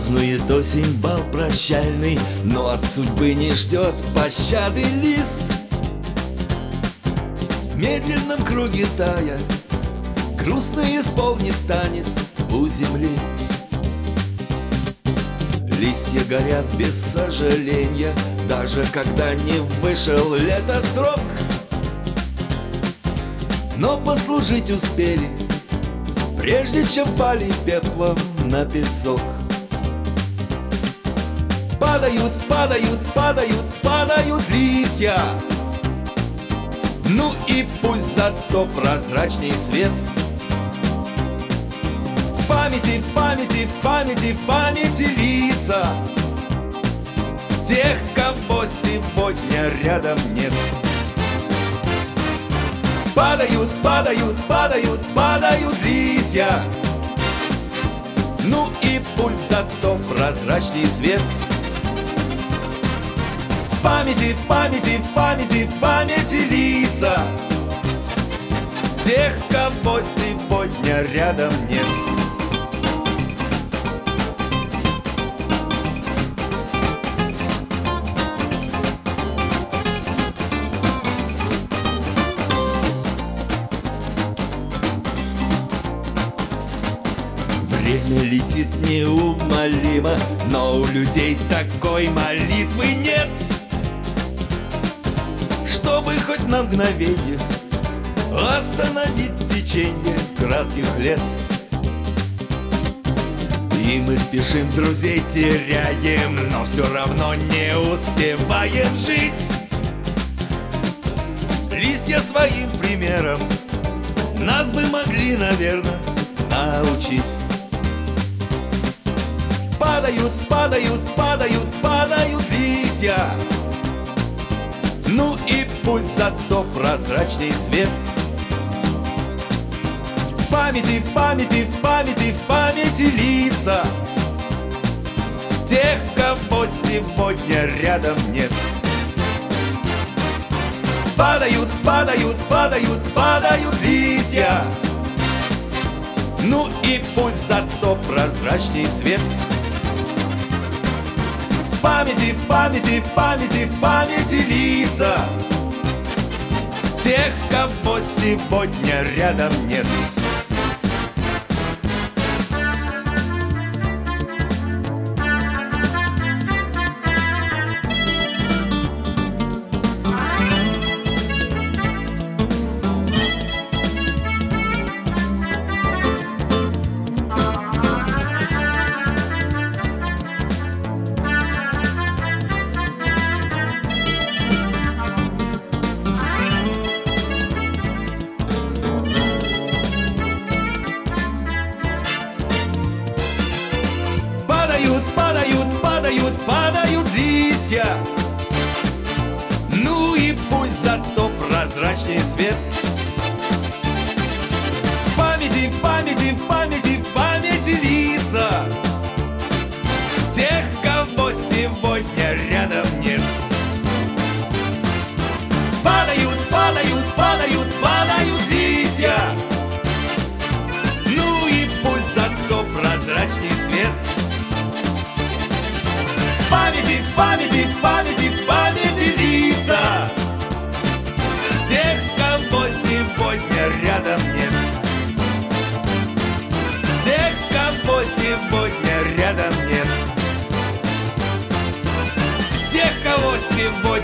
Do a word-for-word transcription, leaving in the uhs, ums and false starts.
Празднует осень бал прощальный, но от судьбы не ждет пощады лист. В медленном круге тая грустно исполнит танец у земли. Листья горят без сожаления, даже когда не вышел лето срок. Но послужить успели, прежде чем пали пеплом на песок. Падают, падают, падают, падают листья. Ну и пусть зато прозрачней свет. В памяти, в памяти, в памяти, в памяти лица тех, кого сегодня рядом нет. Падают, падают, падают, падают листья. Ну и пусть зато прозрачней свет. В памяти, в памяти, в памяти, в памяти лица тех, кого сегодня рядом нет. Время летит неумолимо, но у людей такой молитвы нет, чтобы хоть на мгновенье остановить течение кратких лет. И мы спешим, друзей теряем, но все равно не успеваем жить. Листья своим примером нас бы могли, наверное, научить. Падают, падают, падают, падают листья. Ну и пусть зато прозрачней свет. В памяти, в памяти, в памяти, в памяти лица тех, кого сегодня рядом нет. Падают, падают, падают, падают листья. Ну и пусть зато прозрачней свет. В памяти, в памяти, в памяти, в памяти лица тех, кого сегодня рядом нет. Падают, падают, падают листья. Ну и пусть зато прозрачней свет. В памяти, в памяти, в памяти, в памяти лица тех, кого сегодня рядом нет. Падают, падают, падают, падают листья. Ну и пусть зато прозрачней свет. В памяти, в памяти, в памяти, в памяти лица тех, кого сегодня рядом нет. Тех, кого сегодня рядом нет. Тех, кого сегодня